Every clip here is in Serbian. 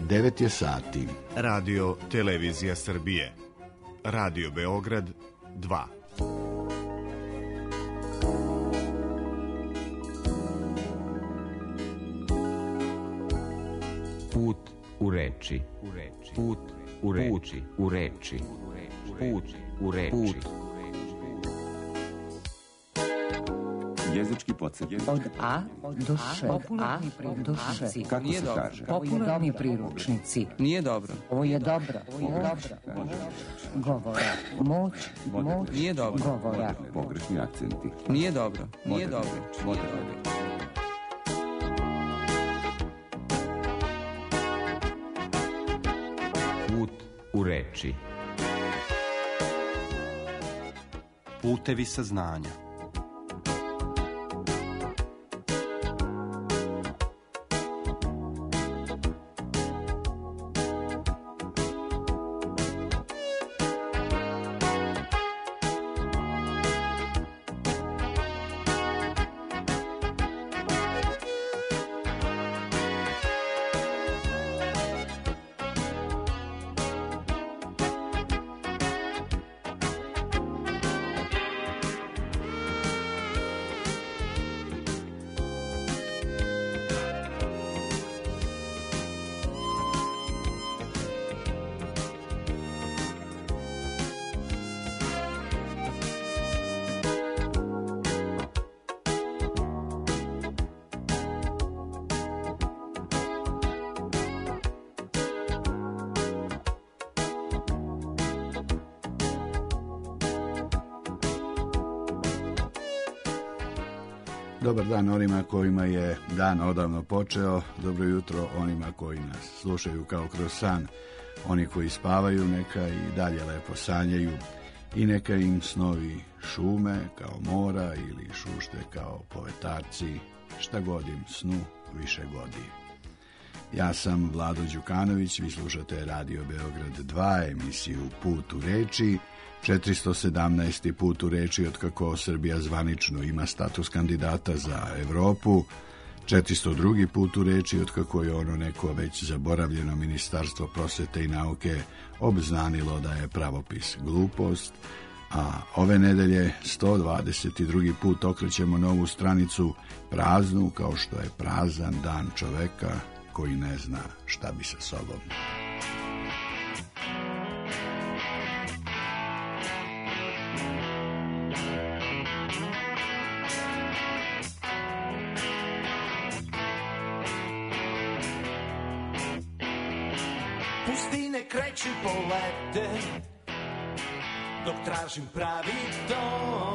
9 je sati. Radio Televizija Srbije. Radio Beograd 2. Put u reči. Put u reči. U reči. Put u reči. Jezički podsjetnik. Od A do Š. Popularni priručnici. Kako se kaže? Popularni priručnici. Nije dobro. Ovo je dobro. Govora. Moć. Nije dobro. Govora. Pogrešni akcenti. Nije dobro. Nije dobro. Put u reči. Putevi saznanja. Dobar dan onima kojima je dan odavno počeo, dobro jutro onima koji nas slušaju kao kroz san. Oni koji spavaju neka i dalje lepo sanjaju i neka im snovi šume kao mora ili šušte kao povetarci, šta god im snu više godi. Ja sam Vlado Đukanović, vi slušate Radio Beograd 2, emisiju Put u reči, 417. put u reči otkako Srbija zvanično ima status kandidata za Evropu, 402. put u reči otkako je ono neko već zaboravljeno Ministarstvo prosvete i nauke obznanilo da je pravopis glupost, a ove nedelje 122. put okrećemo novu stranicu praznu kao što je prazan dan čoveka koji ne zna šta bi sa sobom. Pustine kreću polete, dok tražim pravi ton.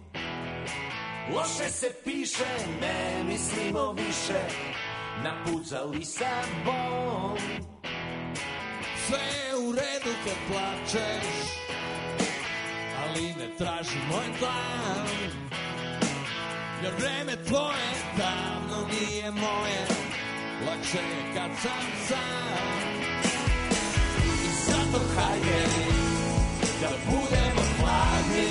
Loše se piše, ne mislimo više na put za Lisabon. Sve je u redu kad plačeš, ali ne traži moj plan. Jer vreme tvoje davno nije moje, lakše je kad sam sam. I zato hajde da budemo hladni,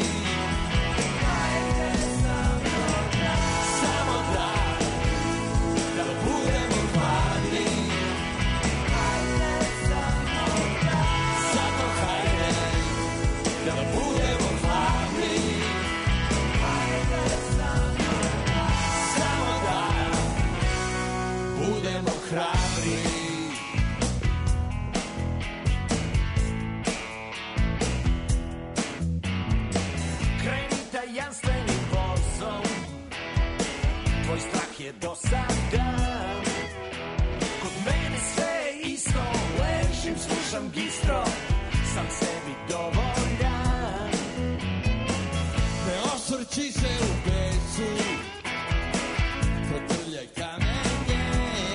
samo da budemo hladni. Zato hajde da budemo hladni, samo da budemo hrabri. Tvoj strah je dosadan, kod mene sve je isto, ležim, slušam gistro, sam sebi dovoljan. Ne osvrći se u besu, potrljaj kamenje,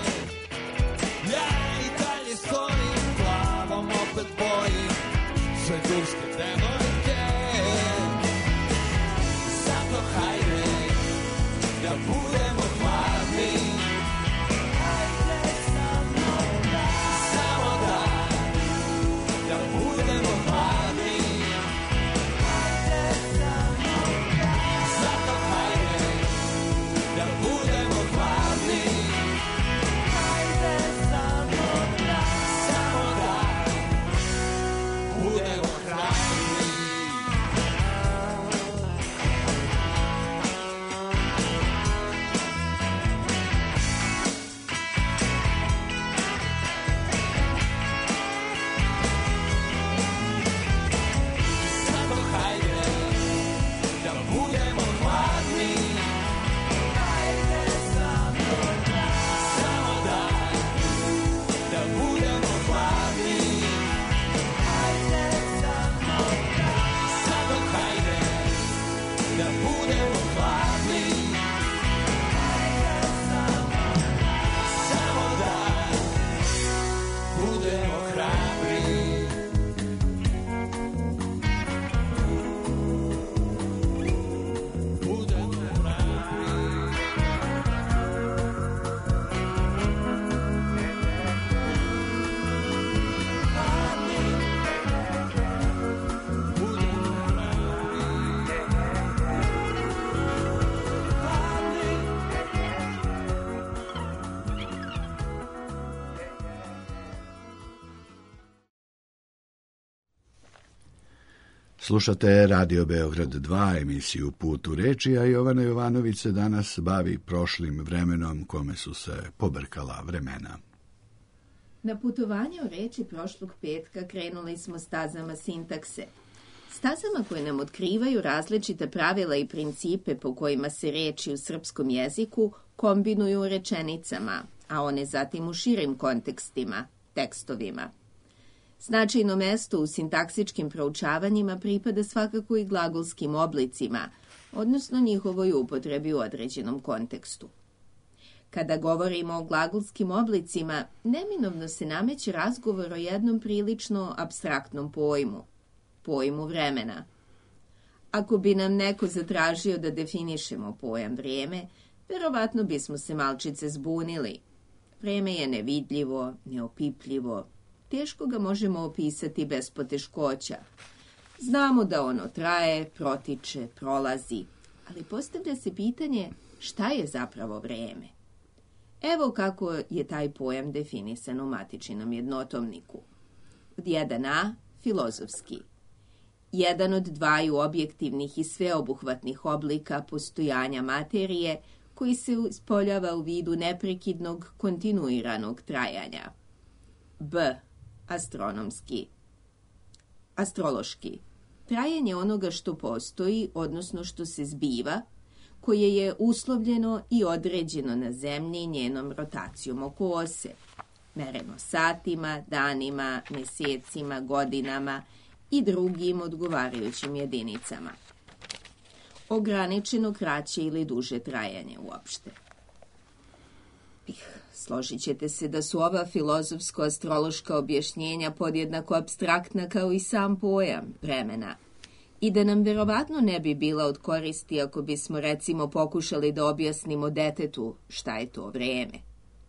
ja i dalje stojim, glavom opet bojim sve turske devojke. Zato hajde da budemo hladni, samo da budemo hladni. Zato hajde da budemo hladni, samo budemo hrabri. Slušate Radio Beograd 2, emisiju Put u reči, a Jovana Jovanović se danas bavi prošlim vremenom kome su se pobrkala vremena. Na putovanje u reči prošlog petka krenuli smo stazama sintakse. Stazama koje nam otkrivaju različita pravila i principe po kojima se reči u srpskom jeziku kombinuju u rečenicama, a one zatim u širim kontekstima, tekstovima. Značajno mesto u sintaksičkim proučavanjima pripada svakako i glagolskim oblicima, odnosno njihovoj upotrebi u određenom kontekstu. Kada govorimo o glagolskim oblicima, neminovno se nameće razgovor o jednom prilično apstraktnom pojmu vremena. Ako bi nam neko zatražio da definišemo pojam vrijeme, verovatno bismo se malčice zbunili. Vreme je nevidljivo, neopipljivo, teško ga možemo opisati bez poteškoća. Znamo da ono traje, protiče, prolazi, ali postavlja se pitanje šta je zapravo vreme. Evo kako je taj pojam definisan u matičinom jednotomniku. Od 1a, filozofski. Jedan od dvaju objektivnih i sveobuhvatnih oblika postojanja materije koji se ispoljava u vidu neprekidnog, kontinuiranog trajanja. B. Astrološki. Trajanje onoga što postoji, odnosno što se zbiva, koje je uslovljeno i određeno na zemlji njenom rotacijom oko ose, mereno satima, danima, mjesecima, godinama i drugim odgovarajućim jedinicama. Ograničeno kraće ili duže trajanje uopšte. Složit ćete se da su ova filozofsko-astrološka objašnjenja podjednako apstraktna kao i sam pojam vremena i da nam verovatno ne bi bila od koristi ako bismo recimo pokušali da objasnimo detetu šta je to vreme.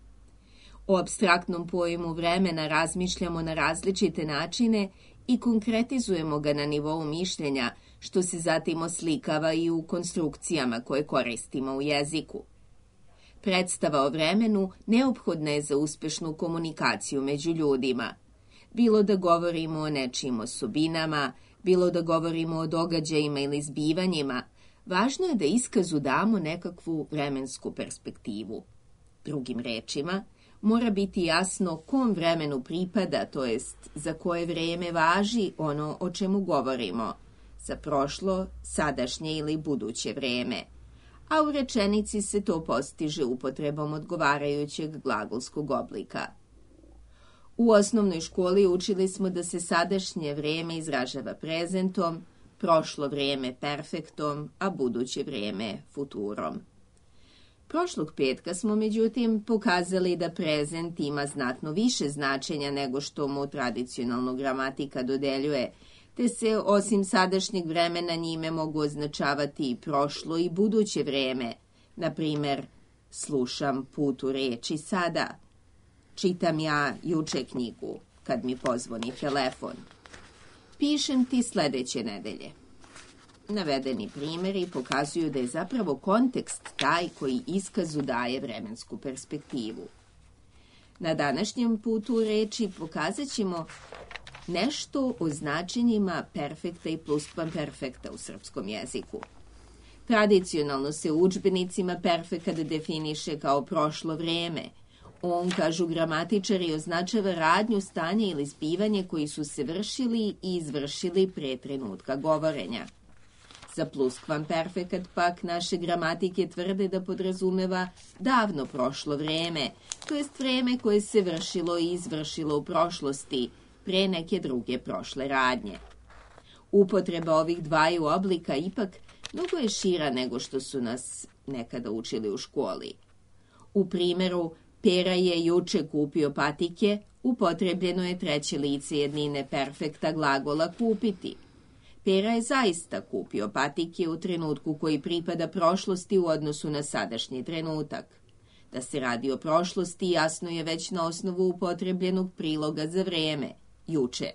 O apstraktnom pojmu vremena razmišljamo na različite načine i konkretizujemo ga na nivou mišljenja, što se zatim oslikava i u konstrukcijama koje koristimo u jeziku. Predstava o vremenu neophodna je za uspešnu komunikaciju među ljudima. Bilo da govorimo o nečijim osobinama, bilo da govorimo o događajima ili zbivanjima, važno je da iskazu damo nekakvu vremensku perspektivu. Drugim rečima, mora biti jasno kom vremenu pripada, to jest za koje vrijeme važi ono o čemu govorimo, za prošlo, sadašnje ili buduće vrijeme, a u rečenici se to postiže upotrebom odgovarajućeg glagolskog oblika. U osnovnoj školi učili smo da se sadašnje vrijeme izražava prezentom, prošlo vrijeme perfektom, a buduće vrijeme futurom. Prošlog petka smo međutim pokazali da prezent ima znatno više značenja nego što mu tradicionalno gramatika dodeljuje, te se osim sadašnjeg vremena njime mogu označavati i prošlo i buduće vrijeme. Na primjer, slušam Put u reči sada. Čitam ja juče knjigu, kad mi pozvoni telefon. Pišem ti sljedeće nedelje. Navedeni primjeri pokazuju da je zapravo kontekst taj koji iskazu daje vremensku perspektivu. Na današnjem Putu u reči pokazat ćemo nešto o značenjima perfekta i pluskvamperfekta u srpskom jeziku. Tradicionalno se u udžbenicima perfekat definiše kao prošlo vrijeme. On, kažu gramatičari, označava radnju, stanje ili zbivanje koji su se vršili i izvršili pre trenutka govorenja. Za pluskvamperfekat pak naše gramatike tvrde da podrazumeva davno prošlo vrijeme, to jest vrijeme koje se vršilo i izvršilo u prošlosti, pre neke druge prošle radnje. Upotreba ovih dvaju oblika ipak mnogo je šira nego što su nas nekada učili u školi. U primjeru Pera je juče kupio patike, upotrebljeno je treće lice jednine perfekta glagola kupiti. Pera je zaista kupio patike u trenutku koji pripada prošlosti u odnosu na sadašnji trenutak. Da se radi o prošlosti jasno je već na osnovu upotrebljenog priloga za vreme, juče.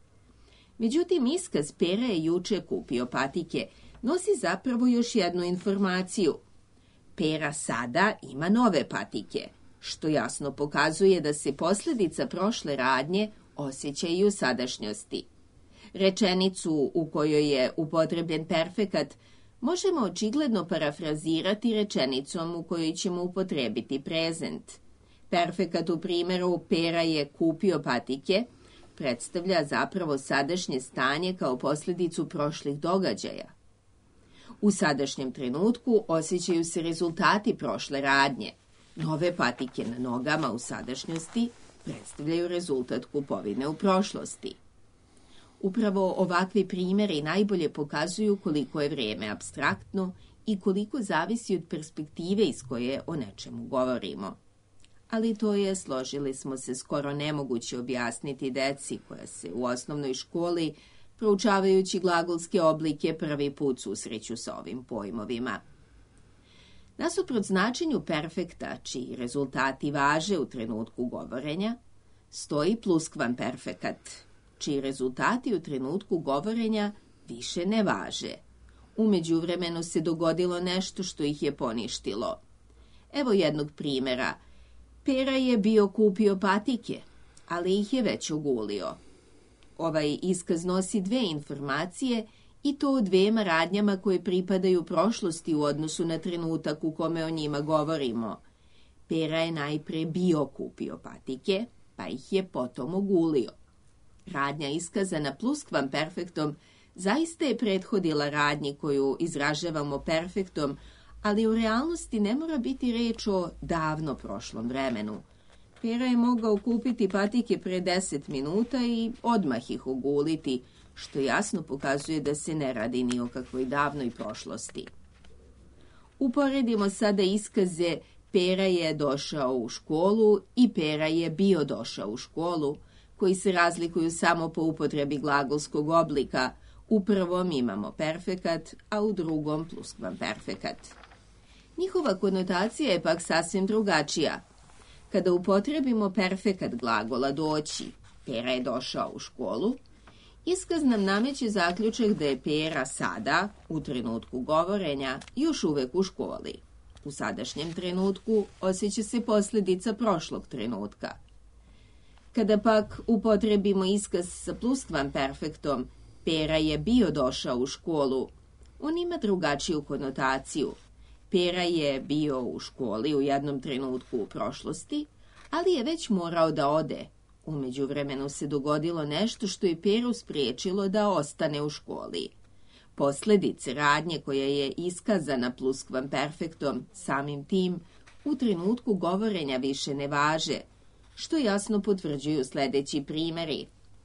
Međutim, iskaz Pera je juče kupio patike nosi zapravo još jednu informaciju. Pera sada ima nove patike, što jasno pokazuje da se posljedica prošle radnje osjeća i u sadašnjosti. Rečenicu u kojoj je upotrebljen perfekat možemo očigledno parafrazirati rečenicom u kojoj ćemo upotrebiti prezent. Perfekat u primjeru Pera je kupio patike predstavlja zapravo sadašnje stanje kao posljedicu prošlih događaja. U sadašnjem trenutku osjećaju se rezultati prošle radnje. Nove patike na nogama u sadašnjosti predstavljaju rezultat kupovine u prošlosti. Upravo ovakvi primjeri najbolje pokazuju koliko je vrijeme apstraktno i koliko zavisi od perspektive iz koje o nečemu govorimo. Ali to je, složili smo se, skoro nemoguće objasniti deci koja se u osnovnoj školi, proučavajući glagolske oblike, prvi put susreću sa ovim pojmovima. Nasuprot značenju perfekta, čiji rezultati važe u trenutku govorenja, stoji pluskvamperfekat, čiji rezultati u trenutku govorenja više ne važe. U međuvremenu se dogodilo nešto što ih je poništilo. Evo jednog primjera. Pera je bio kupio patike, ali ih je već ogulio. Ovaj iskaz nosi dve informacije i to o dvema radnjama koje pripadaju prošlosti u odnosu na trenutak u kome o njima govorimo. Pera je najpre bio kupio patike, pa ih je potom ogulio. Radnja iskazana pluskvamperfektom zaista je prethodila radnji koju izražavamo perfektom, ali u realnosti ne mora biti reč o davno prošlom vremenu. Pera je mogao kupiti patike pre 10 minuta i odmah ih oguliti, što jasno pokazuje da se ne radi ni o kakvoj davnoj prošlosti. Uporedimo sada iskaze Pera je došao u školu i Pera je bio došao u školu, koji se razlikuju samo po upotrebi glagolskog oblika. U prvom imamo perfekat, a u drugom pluskvamperfekat. Njihova konotacija je pak sasvim drugačija. Kada upotrebimo perfekat glagola doći, Pera je došao u školu, iskaz nam nameće zaključak da je Pera sada, u trenutku govorenja, još uvek u školi. U sadašnjem trenutku osjeća se posljedica prošlog trenutka. Kada pak upotrebimo iskaz sa pluskvamperfektom, Pera je bio došao u školu, on ima drugačiju konotaciju. Pera je bio u školi u jednom trenutku u prošlosti, ali je već morao da ode. U međuvremenu se dogodilo nešto što je Peru spriječilo da ostane u školi. Posljedice radnje koja je iskazana pluskvamperfektom samim tim u trenutku govorenja više ne važe, što jasno potvrđuju sljedeći primjeri.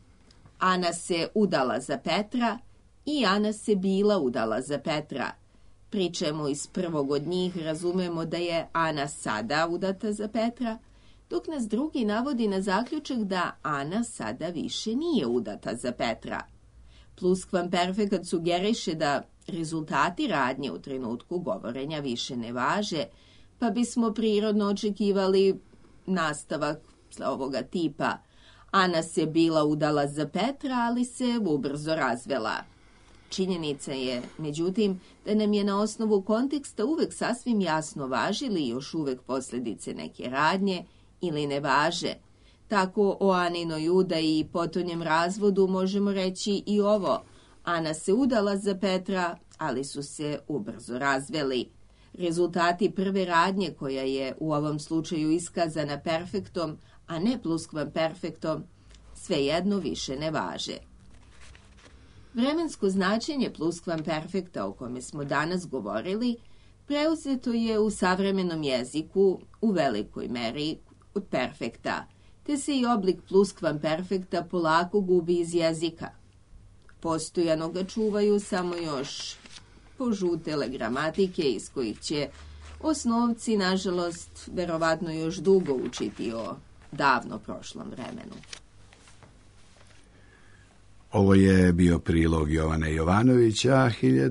Ana se udala za Petra i Ana se bila udala za Petra, pri čemu iz prvog od njih razumemo da je Ana sada udata za Petra, dok nas drugi navodi na zaključak da Ana sada više nije udata za Petra. Pluskvamperfekat sugeriše da rezultati radnje u trenutku govorenja više ne važe, pa bismo prirodno očekivali nastavak ovoga tipa. Ana se bila udala za Petra, ali se ubrzo razvela. Činjenica je, međutim, da nam je na osnovu konteksta uvek sasvim jasno važi li još uvek posljedice neke radnje ili ne važe. Tako o Aninoj udaji i potonjem razvodu možemo reći i ovo. Ana se udala za Petra, ali su se ubrzo razveli. Rezultati prve radnje koja je u ovom slučaju iskazana perfektom, a ne pluskvamperfektom, svejedno više ne važe. Vremensko značenje pluskvamperfekta o kome smo danas govorili preuzeto je u savremenom jeziku u velikoj meri od perfekta, te se i oblik pluskvamperfekta polako gubi iz jezika. Postojano ga čuvaju samo još požutele gramatike iz kojih će osnovci, nažalost, verovatno još dugo učiti o davno prošlom vremenu. Ovo je bio prilog Jovane Jovanovića,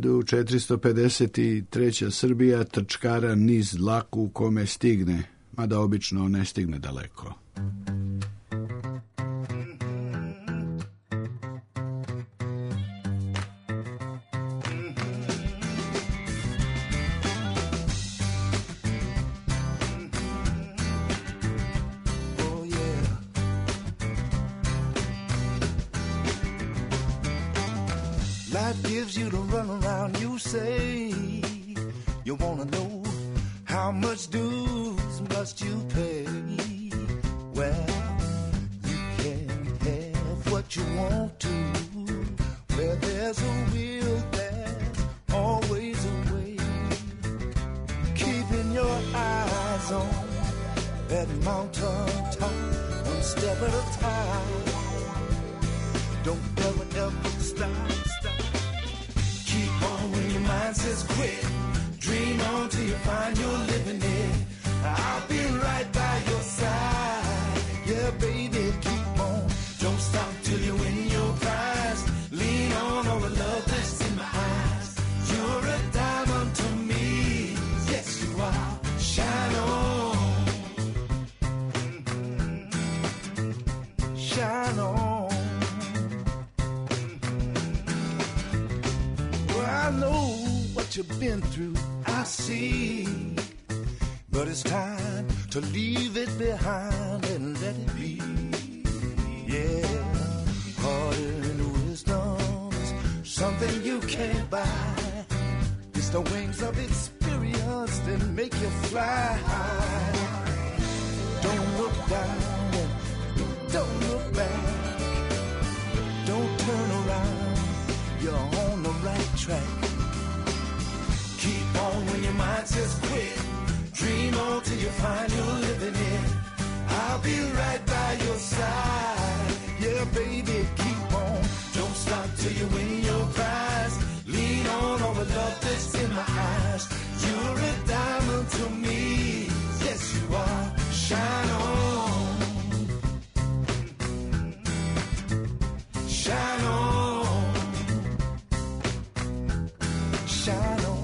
1453. Srbija trčkara niz dlaku u kome stigne, mada obično ne stigne daleko. Life gives you to run around, you say you wanna know how much dues must you pay. Well, you can have what you want to. Where there's a will, there's always a way. Keeping your eyes on that mountain top, one step at a time. Don't ever, ever stop. Keep on when your mind says quit. Dream on till you find you're living it. I'll be right by your side. Yeah, baby, keep on. Don't stop till you win your prize. Lean on all the love that's in my eyes. You're a diamond to me. Yes, you are. Shine on. Shine on. I know what you've been through, I see. But it's time to leave it behind and let it be. Yeah, harder and wisdom is something you can't buy. It's the wings of experience that make you fly high. Don't look down and don't look back. Don't turn around, you're on the right track. Keep on when your mind says quit. Dream on till you find you're living it. I'll be right by your side. Yeah, baby, keep on. Don't stop till you win your prize. Lean on all the love that's in my eyes. You're a diamond to me. Yes, you are. Shine on. Shine on. Shine on.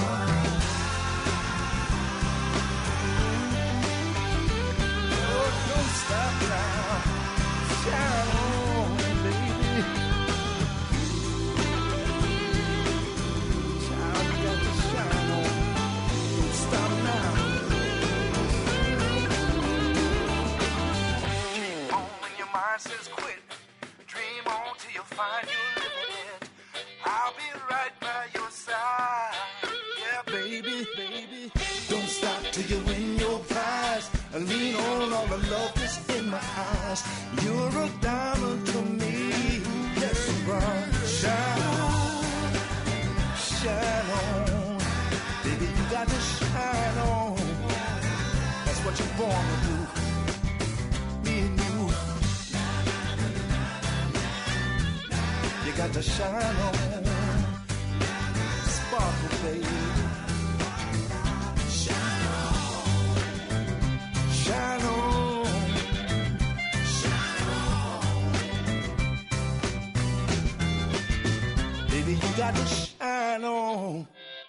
Oh, don't stop now. Shine on, baby. Child, you got to shine on. Don't stop now. Keep on when your mind says quit. Dream on till you find you're living it. I'll be right by your side. Yeah, baby, baby. Don't stop till you win your prize. And lean on all the love that's in my eyes. You're a diamond to me. Yes, you are. Shine on. Shine on. Baby, you got to shine on. That's what you're born to do. Me and you. You got to shine on. Sparkle, baby. Shine on. Shine on. Shine on. Baby, you got to shine on.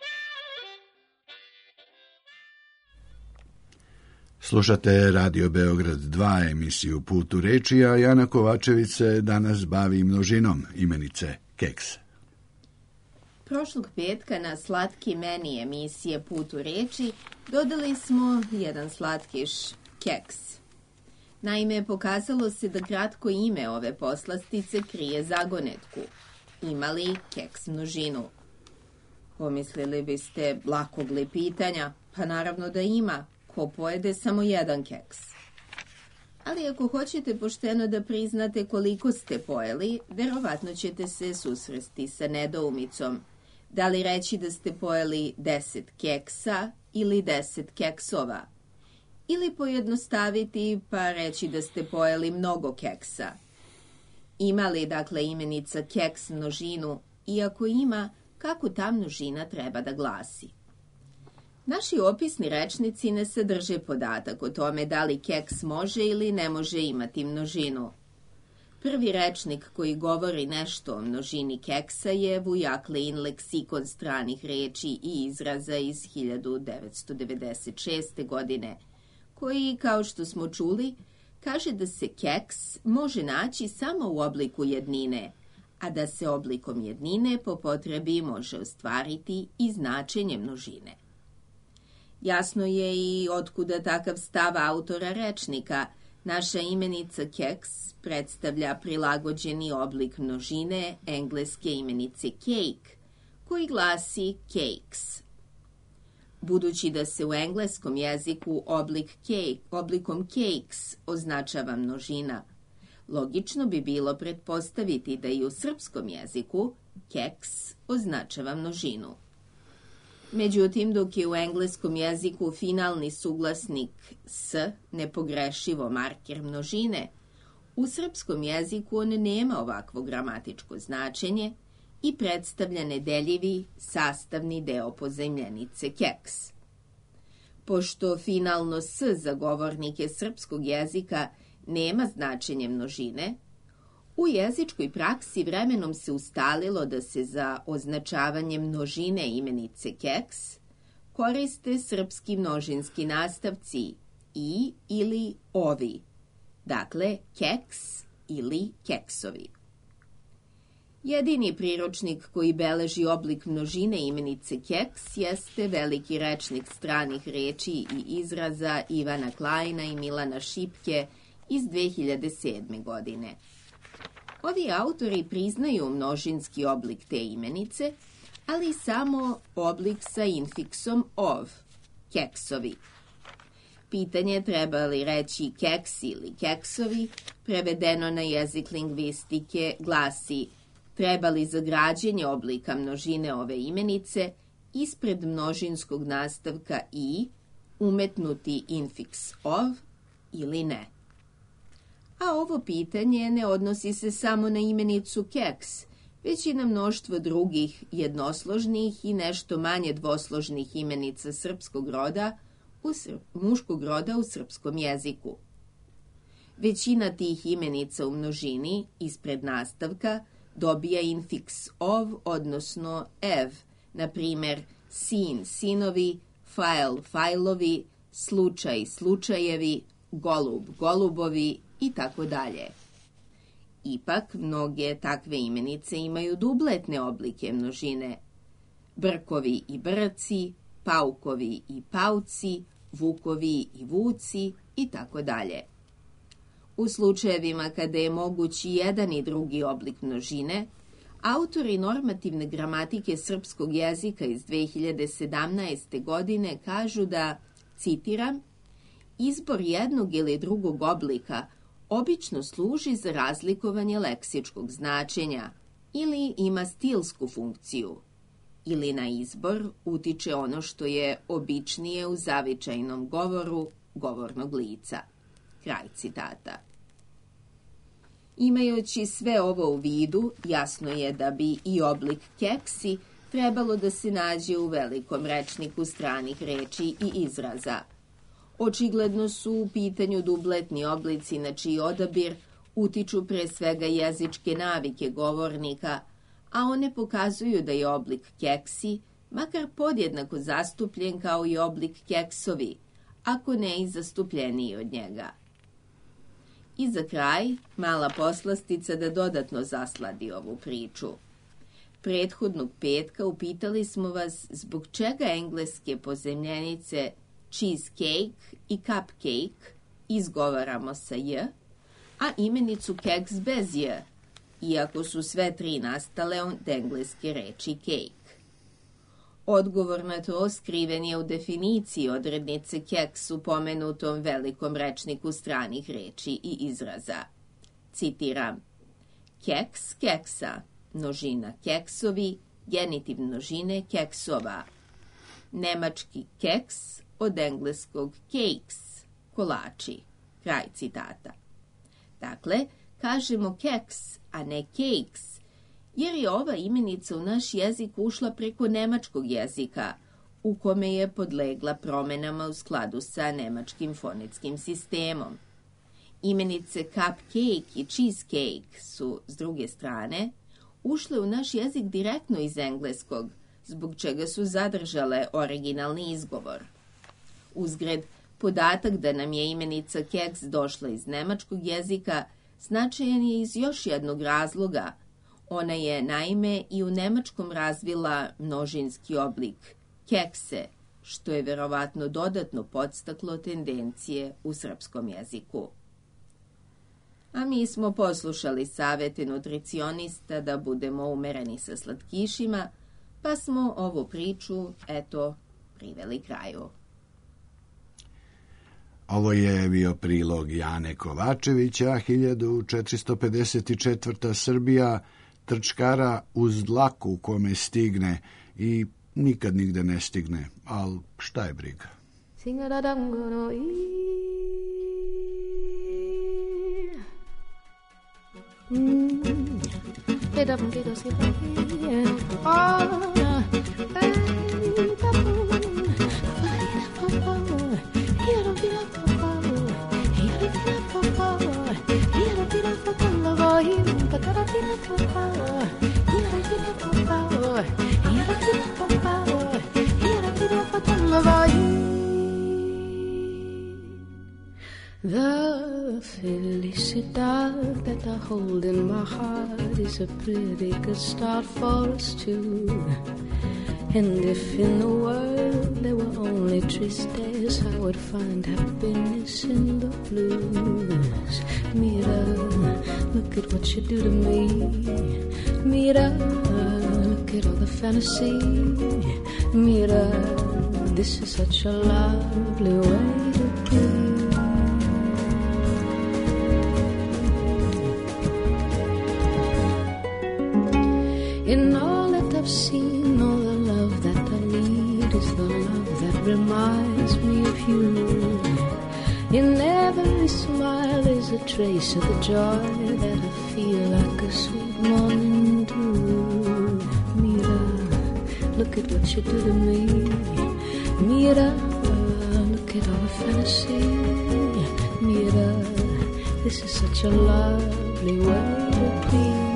Slušate Radio Beograd 2, emisiju Put u reči, a Jana Kovačević se danas bavi množinom imenice keks. Prošlog petka na slatki meni emisije Put u reči dodali smo jedan slatkiš keks. Naime, pokazalo se da kratko ime ove poslastice krije zagonetku. Ima li keks množinu? Pomislili biste, lakog li pitanja? Pa naravno da ima. Ko pojede samo jedan keks? Ali ako hoćete pošteno da priznate koliko ste pojeli, verovatno ćete se susresti sa nedoumicom. Da li reći da ste pojeli 10 keksa ili 10 keksova? Ili pojednostaviti pa reći da ste pojeli mnogo keksa? Ima li dakle imenica keks množinu, i ako ima, kako ta množina treba da glasi? Naši opisni rečnici ne sadrže podatak o tome da li keks može ili ne može imati množinu. Prvi rečnik koji govori nešto o množini keksa je Vujaklin leksikon stranih reči i izraza iz 1996. godine, koji, kao što smo čuli, kaže da se keks može naći samo u obliku jednine, a da se oblikom jednine po potrebi može ostvariti i značenje množine. Jasno je i otkuda takav stav autora rečnika. Naša imenica keks predstavlja prilagođeni oblik množine engleske imenice cake, koji glasi cakes. Budući da se u engleskom jeziku oblikom cakes označava množina, logično bi bilo pretpostaviti da i u srpskom jeziku keks označava množinu. Međutim, dok je u engleskom jeziku finalni suglasnik s nepogrešivo marker množine, u srpskom jeziku on nema ovakvo gramatičko značenje i predstavlja nedeljivi sastavni deo pozajmljenice keks. Pošto finalno s za govornike srpskog jezika nema značenje množine, u jezičkoj praksi vremenom se ustalilo da se za označavanje množine imenice keks koriste srpski množinski nastavci i ili ovi, dakle keks ili keksovi. Jedini priručnik koji beleži oblik množine imenice keks jeste veliki rečnik stranih reči i izraza Ivana Klajna i Milana Šipke iz 2007. godine. Ovi autori priznaju množinski oblik te imenice, ali samo oblik sa infiksom ov, keksovi. Pitanje treba li reći keks ili keksovi, prevedeno na jezik lingvistike, glasi: treba li za građenje oblika množine ove imenice ispred množinskog nastavka i umetnuti infiks ov ili ne? A ovo pitanje ne odnosi se samo na imenicu keks, već i na mnoštvo drugih jednosložnih i nešto manje dvosložnih imenica srpskog roda, muškog roda u srpskom jeziku. Većina tih imenica u množini ispred nastavka dobija infiks ov, odnosno ev, na primer sin, sinovi, fajl, fajlovi, slučaj, slučajevi, golub, golubovi i tako dalje. Ipak, mnoge takve imenice imaju dubletne oblike množine: brkovi i brci, paukovi i pauci, vukovi i vuci i tako dalje. U slučajevima kada je mogući jedan i drugi oblik množine, autori normativne gramatike srpskog jezika iz 2017. godine kažu da, citiram, izbor jednog ili drugog oblika obično služi za razlikovanje leksičkog značenja ili ima stilsku funkciju, ili na izbor utiče ono što je običnije u zavičajnom govoru govornog lica. Kraj citata. Imajući sve ovo u vidu, jasno je da bi i oblik keksi trebalo da se nađe u velikom rečniku stranih reči i izraza. Očigledno su u pitanju dubletni oblici na čiji odabir utiču pre svega jezičke navike govornika, a one pokazuju da je oblik keksi makar podjednako zastupljen kao i oblik keksovi, ako ne i zastupljeniji od njega. I za kraj, mala poslastica da dodatno zasladi ovu priču. Prethodnog petka upitali smo vas zbog čega engleske pozajmljenice cheesecake i cupcake izgovaramo sa j, a imenicu keks bez j, iako su sve tri nastale od engleske reči cake. Odgovor na to skriven je u definiciji odrednice keks u pomenutom velikom rečniku stranih reči i izraza. Citiram: keks, keksa, množina keksovi, genitiv množine keksova. Nemački keks od engleskog cakes, kolači. Kraj citata. Dakle, kažemo keks, a ne cakes, jer je ova imenica u naš jezik ušla preko nemačkog jezika, u kome je podlegla promenama u skladu sa nemačkim fonetskim sistemom. Imenice cupcake i cheesecake su, s druge strane, ušle u naš jezik direktno iz engleskog, zbog čega su zadržale originalni izgovor. Uzgred, podatak da nam je imenica keks došla iz nemačkog jezika značajan je iz još jednog razloga. Ona je, naime, i u nemačkom razvila množinski oblik kekse, što je verovatno dodatno podstaklo tendencije u srpskom jeziku. A mi smo poslušali savete nutricionista da budemo umereni sa slatkišima, pa smo ovu priču, eto, priveli kraju. Ovo je bio prilog Jane Kovačevića, 1454. Srbija, trčkara uz dlaku kome stigne i nikad nigde ne stigne, al šta je briga. The felicidad that I hold in my heart is a pretty good start for us two. And if in the world there were only tristesse, I would find happiness in the blues. Mira, look at what you do to me. Mira, look at all the fantasy. Mira, this is such a lovely way to be. In all that I've seen, all the love that I need is the love that reminds me of you. In every smile is a trace of the joy that I feel like a sweet morning dew. Mira, look at what you do to me. Mira, look at all the fantasy. Mira, this is such a lovely way to be.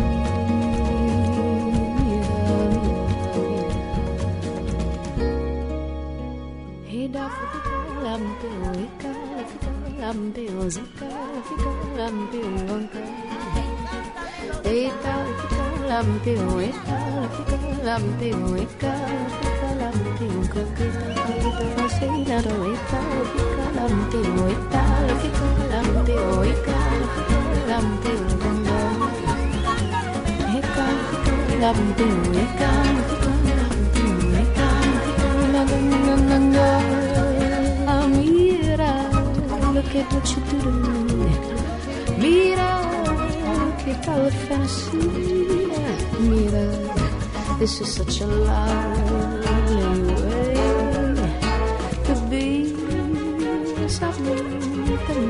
Look at what you do to me. Mira, look at our fantasy. Mira, this is such a lovely way to be. Something.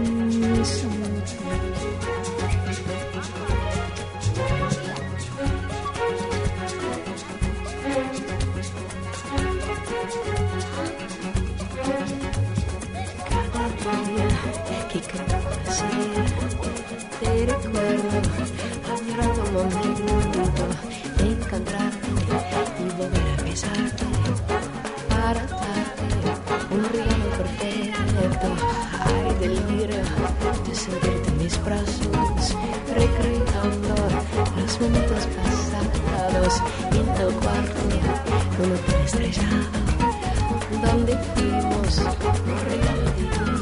Que cantase, te recuerdo, admirando un momento de encontrarte y volver a besarte para darte un regalo perfecto. Ay, delirio de sentirte en mis brazos, recreando los momentos pasados en el cuarto, un hotel estrellado, donde fuimos un regalo divino.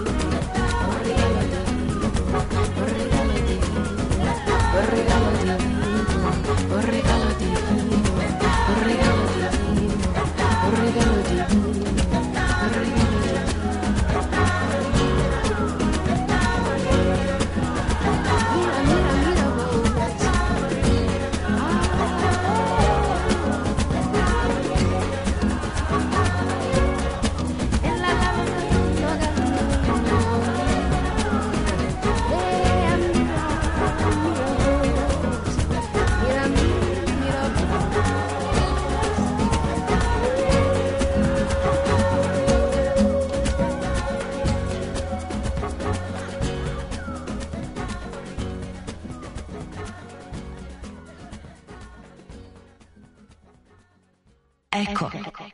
Eko.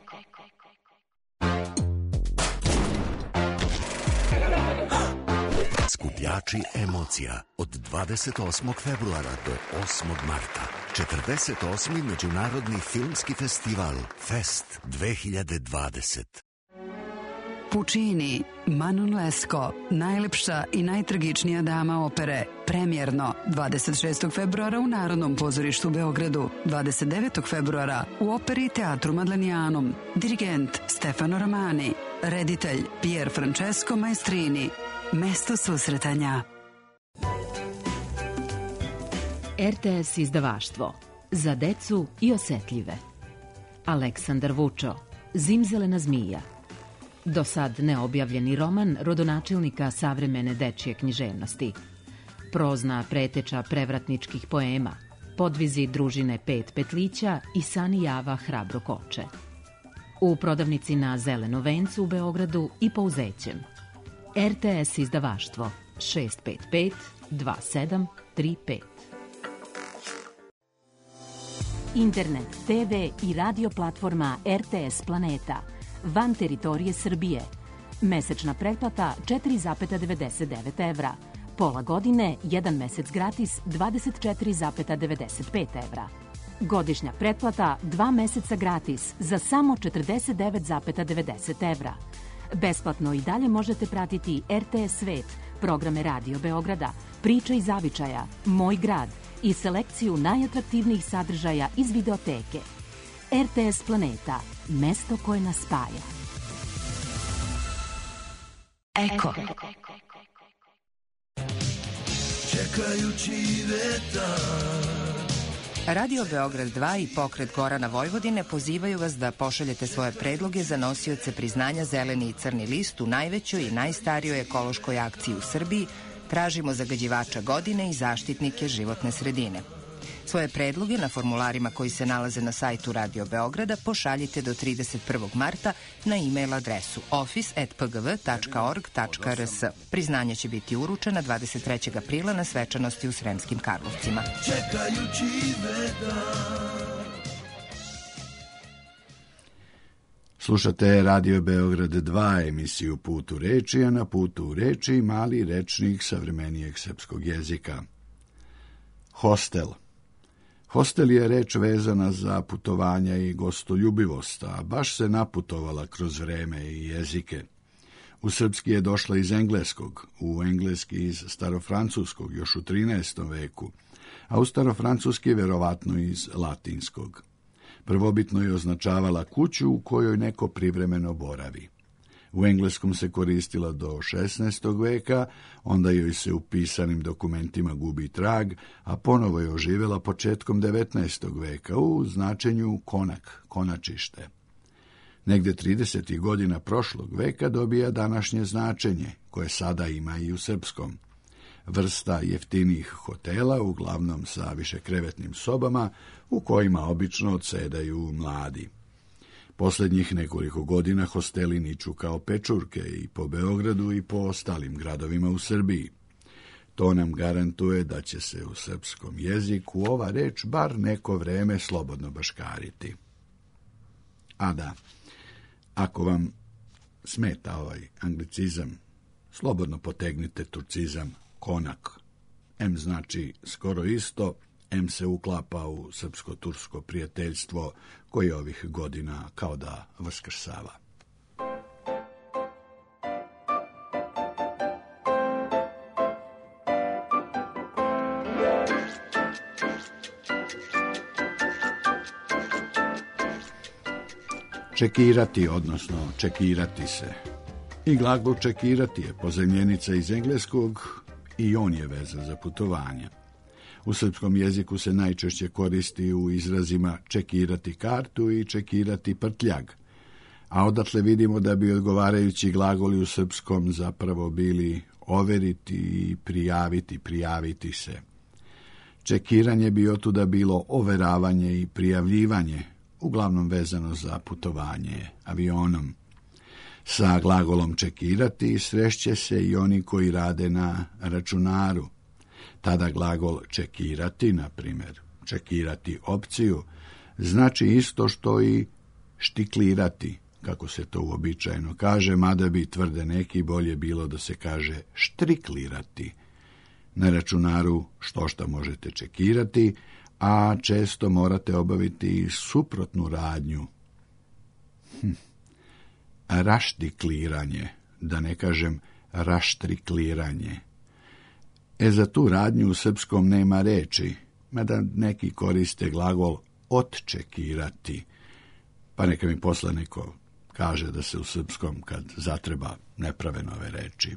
Skupljači emocija od 28. februara do 8. marta. 48. Međunarodni filmski festival Fest 2020. Puccini, Manon Lescaut, najlepša i najtragičnija dama opere, premijerno 26. februara u Narodnom pozorištu u Beogradu, 29. februara u Operi i teatru Madlenijanum, dirigent Stefano Romani, reditelj Pier Francesco Maestrini, mesto susretanja. RTS izdavaštvo za decu i osetljive. Aleksandar Vučo, Zimzelena zmija. Do sad neobjavljeni roman rodonačelnika savremene dečije književnosti. Prozna preteča prevratničkih poema, podvizi družine Pet petlića i Sani Java hrabro koče. U prodavnici na Zelenom vencu u Beogradu i Pouzećem. RTS izdavaštvo 655 2735. Internet, TV i radio platforma RTS Planeta van teritorije Srbije. Mesečna pretplata 4,99 evra. Pola godine, 1 mesec gratis 24,95 evra. Godišnja pretplata 2 meseca gratis za samo 49,90 evra. Besplatno i dalje možete pratiti RTS Svet, programe Radio Beograda, Priče iz zavičaja, Moj grad i selekciju najatraktivnijih sadržaja iz videoteke. RTS Planeta, mesto koje nas spaja. Eko. Čekajući vetar. Radio Beograd 2 i Pokret Gorana Vojvodine pozivaju vas da pošaljete svoje predloge za nosioce priznanja Zeleni i Crni list u najvećoj i najstarijoj ekološkoj akciji u Srbiji Tražimo zagađivača godine i zaštitnike životne sredine. Svoje predloge na formularima koji se nalaze na sajtu Radio Beograda pošaljite do 31. marta na e-mail adresu office@pgv.org.rs. Priznanje će biti uručena 23. aprila na svečanosti u Sremskim Karlovcima. Čekajući vetar. Slušate Radio Beograd 2, emisiju Put u reči, a na Putu u reči mali rečnik savremenijeg srpskog jezika. Hostel. Hostel je reč vezana za putovanja i gostoljubivost, a baš se naputovala kroz vreme i jezike. U srpski je došla iz engleskog, u engleski iz starofrancuskog još u 13. veku, a u starofrancuski verovatno iz latinskog. Prvobitno je označavala kuću u kojoj neko privremeno boravi. U engleskom se koristila do 16. veka, onda joj se u pisanim dokumentima gubi trag, a ponovo je oživjela početkom 19. veka u značenju konak, konačište. Negde 30. godina prošlog veka dobija današnje značenje, koje sada ima i u srpskom. Vrsta jeftinijih hotela, uglavnom sa višekrevetnim sobama, u kojima obično odsedaju mladi. Posljednjih nekoliko godina hosteli niču kao pečurke i po Beogradu i po ostalim gradovima u Srbiji. To nam garantuje da će se u srpskom jeziku ova reč bar neko vreme slobodno baškariti. A da, ako vam smeta ovaj anglicizam, slobodno potegnite turcizam konak. M znači skoro isto, M se uklapa u srpsko-tursko prijateljstvo koje ovih godina kao da vaskrsava. Čekirati, odnosno čekirati se. I glagol čekirati je pozajmljenica iz engleskog i on je vezan za putovanja. U srpskom jeziku se najčešće koristi u izrazima čekirati kartu i čekirati prtljag, a odatle vidimo da bi odgovarajući glagoli u srpskom zapravo bili overiti i prijaviti, prijaviti se. Čekiranje bi otuda bilo overavanje i prijavljivanje, uglavnom vezano za putovanje avionom. Sa glagolom čekirati srešće se i oni koji rade na računaru. Tada glagol čekirati, na primjer, čekirati opciju, znači isto što i štiklirati, kako se to uobičajeno kaže, mada bi, tvrde neki, bolje bilo da se kaže štriklirati. Na računaru šta možete čekirati, a često morate obaviti suprotnu radnju. Raštikliranje, da ne kažem raštrikliranje. Za tu radnju u srpskom nema reči, mada neki koriste glagol otčekirati, pa neka mi posle neko kaže da se u srpskom, kad zatreba, ne prave nove reči.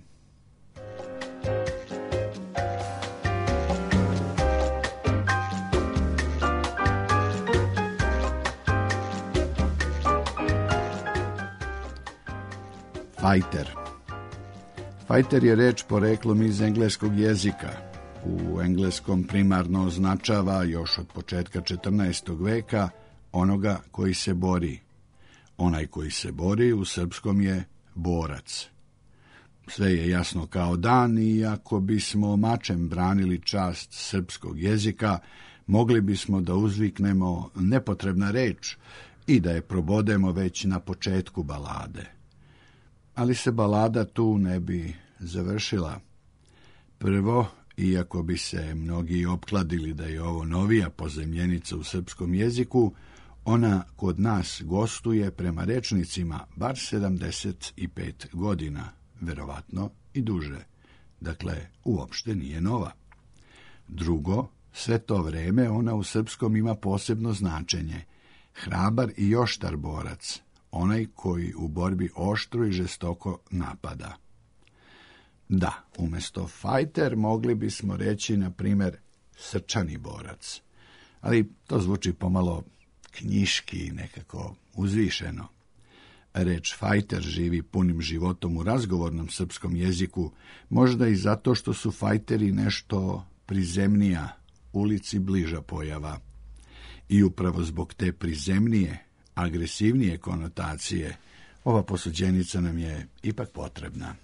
Fajter. Fajter je reč poreklom iz engleskog jezika. U engleskom primarno označava, još od početka 14. veka, onoga koji se bori. Onaj koji se bori u srpskom je borac. Sve je jasno kao dan i ako bismo mačem branili čast srpskog jezika, mogli bismo da uzviknemo nepotrebna reč i da je probodemo već na početku balade. Ali se balada tu ne bi završila. Prvo, iako bi se mnogi opkladili da je ovo novija pozemljenica u srpskom jeziku, ona kod nas gostuje prema rečnicima bar 75 godina, verovatno i duže. Dakle, uopšte nije nova. Drugo, sve to vreme ona u srpskom ima posebno značenje. Hrabar i oštar borac, onaj koji u borbi oštro i žestoko napada. Da, umjesto fajter mogli bismo reći, na primjer, srčani borac. Ali to zvuči pomalo knjiški, nekako uzvišeno. Reč fajter živi punim životom u razgovornom srpskom jeziku, možda i zato što su fajteri nešto prizemnija, ulici bliža pojava. I upravo zbog te prizemnije, agresivnije konotacije, ova posuđenica nam je ipak potrebna.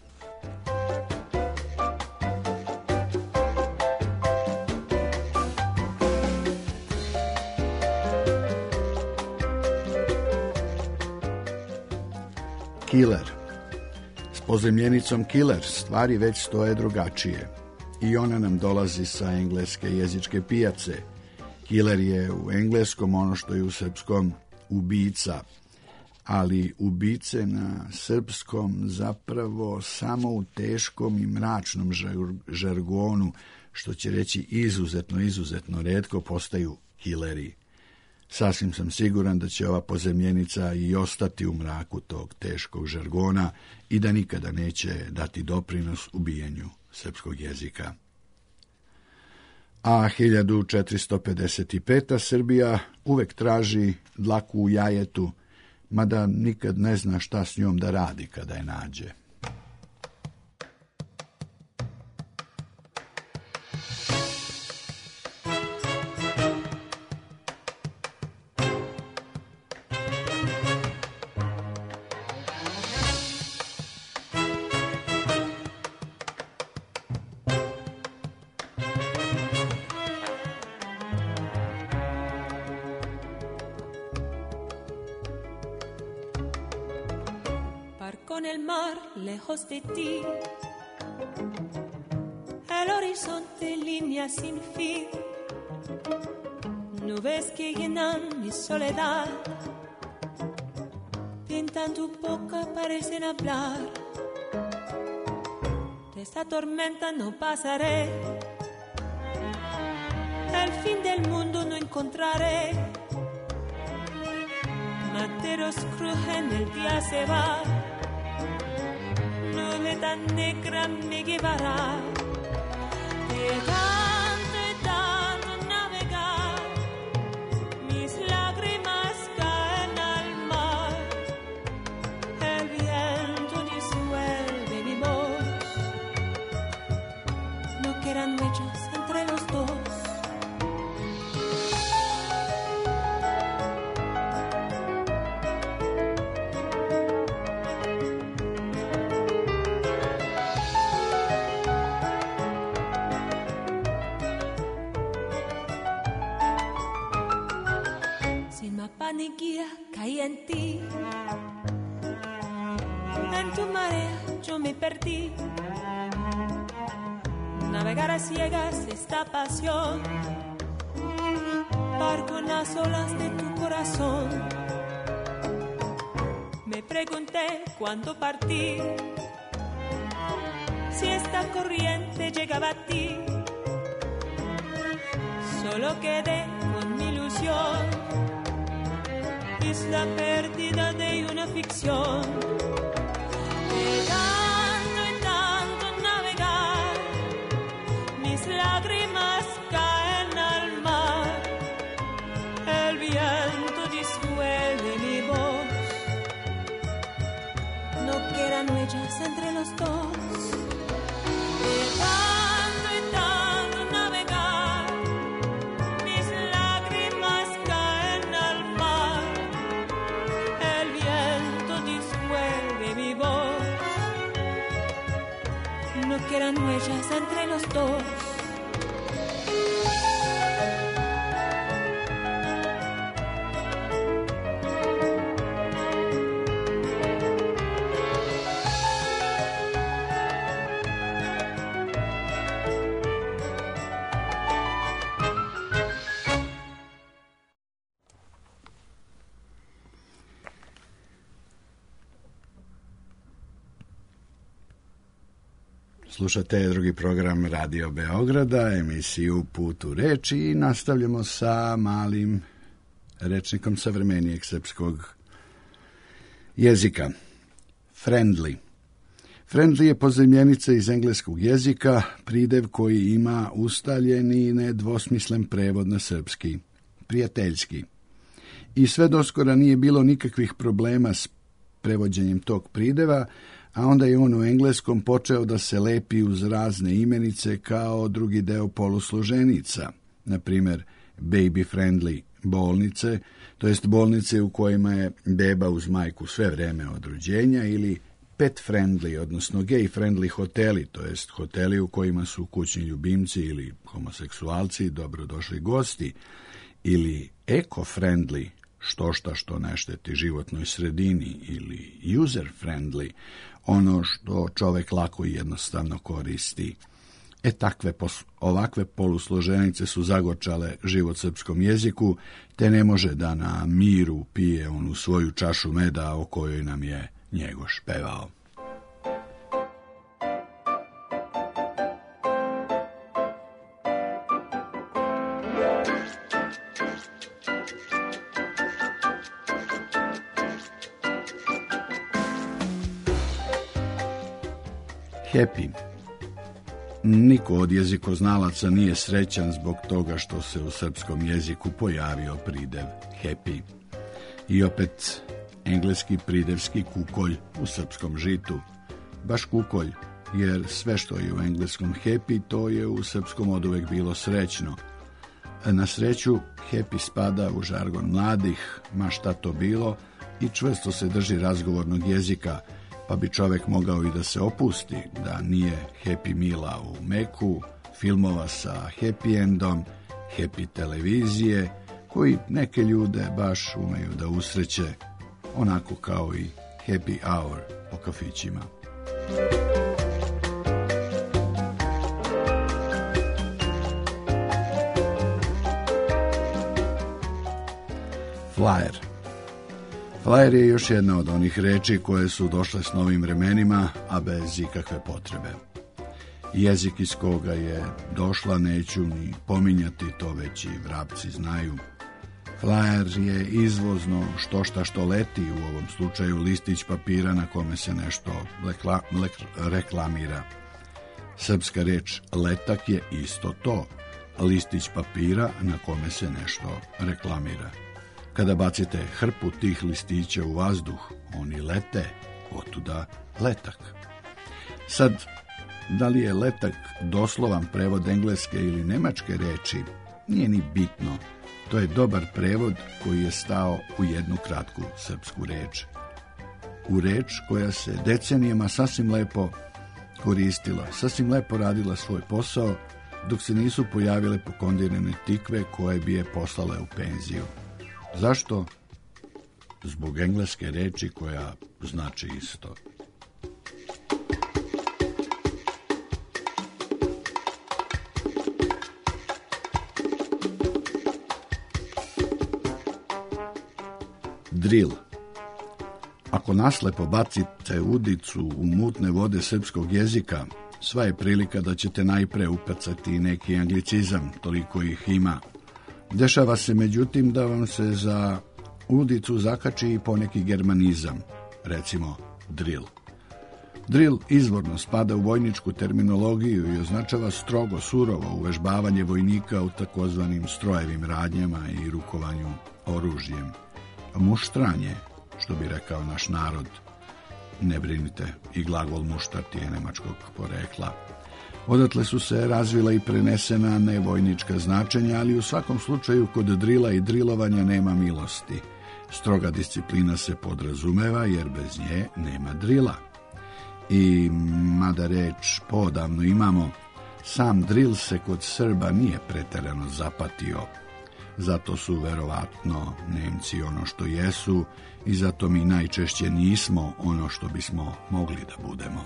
Killer. S pozemljenicom killer stvari već stoje drugačije. I ona nam dolazi sa engleske jezičke pijace. Killer je u engleskom ono što je u srpskom ubica, ali ubice na srpskom zapravo samo u teškom i mračnom žargonu, što će reći izuzetno retko, postaju killeri. Sasvim sam siguran da će ova pozemljenica i ostati u mraku tog teškog žargona i da nikada neće dati doprinos ubijanju srpskog jezika. A 1455. Srbija uvek traži dlaku u jajetu, mada nikad ne zna šta s njom da radi kada je nađe. Lejos de ti, el horizonte línea sin fin, nubes que llenan mi soledad, pintan tu boca, parecen hablar, de esta tormenta no pasaré, el fin del mundo no encontraré, materos crujen, el día se va, tan negra me llevará de tanto navegar, mis lágrimas caen al mar, el viento disuelve mi voz, no quedan huellas entre los dos. paniquía caí en ti. En tu marea yo me perdí. Navegar a ciegas esta pasión, barco en las olas de tu corazón. Me pregunté cuándo partí, si esta corriente llegaba a ti. Solo quedé con mi ilusión, isla perdida de una ficción. De tanto y tanto navegar, mis lágrimas caen al mar. El viento disuelve mi voz, no quedan huellas entre los dos. De tanto y tanto navegar, mis lágrimas caen al mar. El viento disuelve mi voz, no quedan huellas entre los dos. Slušate drugi program Radio Beograda, emisiju Put u reči i nastavljamo sa malim rečnikom savremenijeg srpskog jezika. Friendly. Friendly je pozajmljenica iz engleskog jezika, pridev koji ima ustaljeni i nedvosmislen prevod na srpski, prijateljski. I sve doskora nije bilo nikakvih problema s prevođenjem tog prideva, a onda je on u engleskom počeo da se lepi uz razne imenice kao drugi deo polusloženica, na primjer baby friendly bolnice, to jest bolnice u kojima je beba uz majku sve vreme od rođenja, ili pet friendly, odnosno gay friendly hoteli, to jest hoteli u kojima su kućni ljubimci ili homoseksualci dobrodošli gosti, ili eco friendly, što ne šteti životnoj sredini, ili user friendly, ono što čovek lako i jednostavno koristi. Ovakve polusloženice su zagorčale život srpskom jeziku, te ne može da na miru pije onu svoju čašu meda o kojoj nam je Njegoš pevao. Happy. Niko od jezikoznalaca nije srećan zbog toga što se u srpskom jeziku pojavio pridev happy. I opet engleski pridevski kukolj u srpskom žitu. Baš kukolj, jer sve što je u engleskom happy, to je u srpskom oduvek bilo srećno. Na sreću, happy spada u žargon mladih, ma šta to bilo, i čvrsto se drži razgovornog jezika, pa bi čovek mogao i da se opusti, da nije happy mila u Meku, filmova sa happy endom, happy televizije, koji neke ljude baš umeju da usreće, onako kao i happy hour po kafićima. Flyer. Flyer je još jedna od onih reči koje su došle s novim vremenima, a bez ikakve potrebe. Jezik iz koga je došla neću ni pominjati, to već i vrapci znaju. Flyer je izvozno što leti, u ovom slučaju listić papira na kome se nešto reklamira. Srpska reč letak je isto to, listić papira na kome se nešto reklamira. Kada bacite hrpu tih listića u vazduh, oni lete, otuda letak. Sad, da li je letak doslovan prevod engleske ili nemačke reči, nije ni bitno. To je dobar prevod koji je stao u jednu kratku srpsku reč. U reč koja se decenijama sasvim lepo koristila, sasvim lepo radila svoj posao, dok se nisu pojavile pokondirane tikve koje bi je poslale u penziju. Zašto? zbog engleske reči koja znači isto. Drill. Ako naslepo bacite udicu u mutne vode srpskog jezika, sva je prilika da ćete najpre upecati neki anglicizam, toliko ih ima. Dešava se međutim da vam se za udicu zakači i poneki germanizam, recimo drill. Drill izvorno spada u vojničku terminologiju i označava strogo, surovo uvežbavanje vojnika u takozvanim strojevim radnjama i rukovanju oružjem. Muštranje, što bi rekao naš narod, ne brinite, i glagol muštati je nemačkog porekla. Odatle su se razvila i prenesena nevojnička značenja, ali u svakom slučaju kod drila i drilovanja nema milosti. Stroga disciplina se podrazumeva, jer bez nje nema drila. I mada reč poodavno imamo, sam dril se kod Srba nije preterano zapatio. Zato su verovatno Nemci ono što jesu i zato mi najčešće nismo ono što bismo mogli da budemo.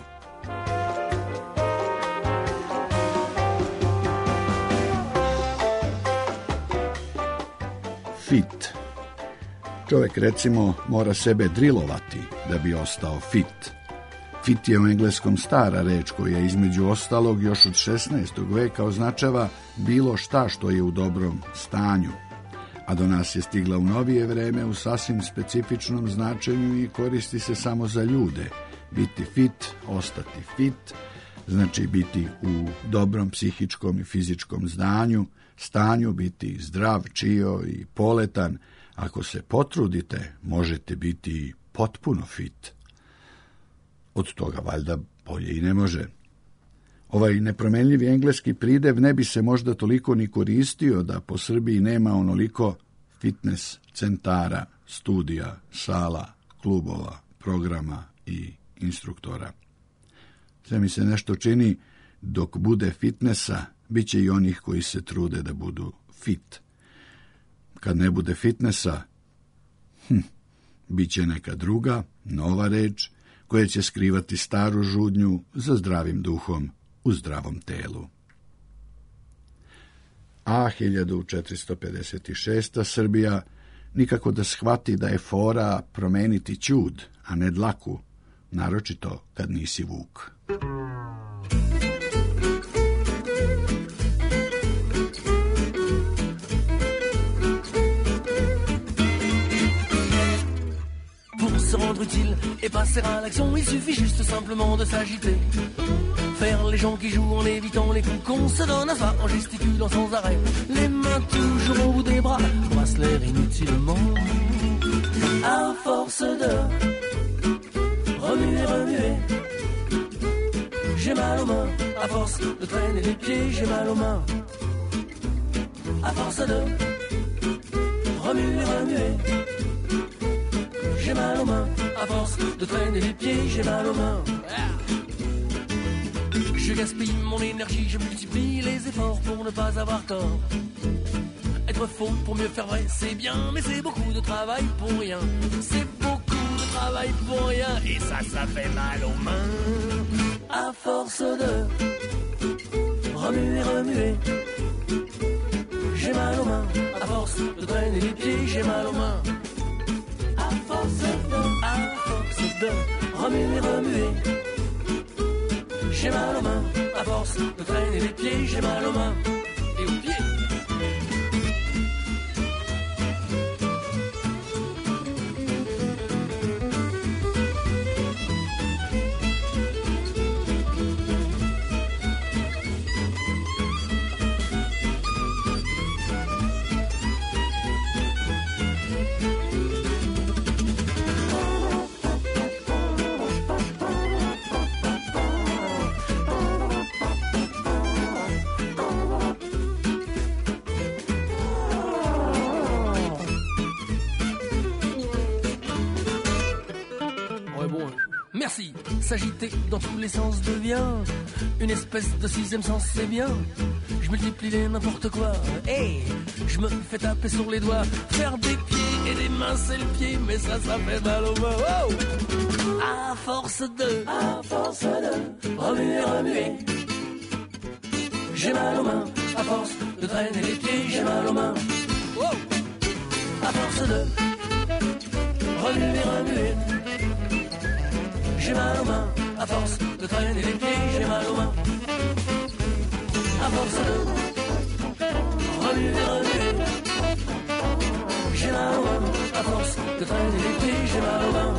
Fit. Čovjek, recimo, mora sebe drilovati da bi ostao fit. Fit je u engleskom stara reč koja između ostalog još od 16. veka označava bilo šta što je u dobrom stanju, a do nas je stigla u novije vreme u sasvim specifičnom značenju i koristi se samo za ljude. Biti fit, ostati fit, znači biti u dobrom psihičkom i fizičkom stanju, biti zdrav, čio i poletan. Ako se potrudite, možete biti potpuno fit. Od toga valjda bolje i ne može. Ovaj nepromenljivi engleski pridev ne bi se možda toliko ni koristio da po Srbiji nema onoliko fitness centara, studija, sala, klubova, programa i instruktora. Sve mi se nešto čini, dok bude fitnessa, bit će i onih koji se trude da budu fit. Kad ne bude fitnessa, bit će neka druga, nova reč, koja će skrivati staru žudnju za zdravim duhom u zdravom telu. A 1456. Srbija nikako da shvati da je fora promeniti ćud, a ne dlaku, naročito kad nisi vuk. Se rendre utile et passer à l'action, il suffit juste simplement de s'agiter. Faire les gens qui jouent en évitant les coups qu'on se donne à soi, en gesticulant sans arrêt, les mains toujours au bout des bras, bracelet inutilement. À force de remuer, remuer, j'ai mal aux mains. À force de traîner les pieds, j'ai mal aux mains. À force de remuer, remuer, j'ai mal aux mains, à force de traîner les pieds, j'ai mal aux mains. Je gaspille mon énergie, je multiplie les efforts pour ne pas avoir tort. Être faux pour mieux faire vrai, c'est bien, mais c'est beaucoup de travail pour rien. C'est beaucoup de travail pour rien, et ça fait mal aux mains. À force de remuer, remuer, j'ai mal aux mains. À force de traîner les pieds, j'ai mal aux mains. À force de remuer, remuer, j'ai mal aux mains. À force de traîner les pieds, j'ai mal aux mains et aux pieds. Merci, s'agiter dans tous les sens devient une espèce de sixième sens, c'est bien. Je multiplie les n'importe quoi. Hey, je me fais taper sur les doigts. Faire des pieds et des mains, c'est le pied, mais ça fait mal aux mains. Oh, à force de remuer, remuer. J'ai mal aux mains, à force de traîner les pieds, j'ai mal aux mains. Oh, à force de remuer, remuer. J'ai mal aux mains, à force de traîner les pieds, j'ai mal aux mains. À force de remuer, remuer. J'ai mal aux mains, à force de traîner les pieds, j'ai mal aux mains.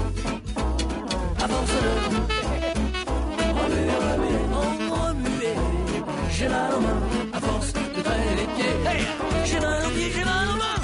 À force de remuer, remuer, remuer. J'ai mal aux mains, à force de traîner les pieds. Hey, j'ai mal aux pieds, j'ai mal aux mains.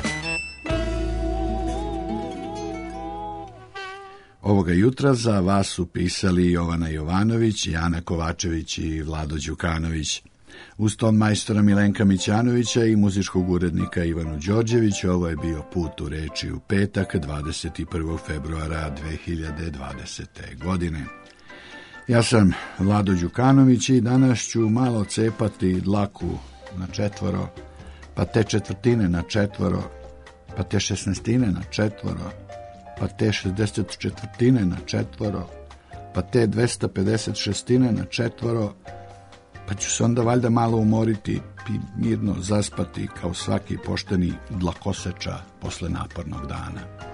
Ovoga jutra za vas su pisali Jovana Jovanović, Jana Kovačević i Vlado Đukanović. Uz ton majstora Milenka Mićanovića i muzičkog urednika Ivanu Đorđević, ovo je bio Put u reči u petak, 21. februara 2020. godine. Ja sam Vlado Đukanović i danas ću malo cepati dlaku na četvoro, pa te četvrtine na četvoro, pa te 16 na četvoro, pa te 64 na četvoro, pa te 256 na četvoro, pa ću se onda valjda malo umoriti i mirno zaspati kao svaki pošteni dlakoseča posle napornog dana.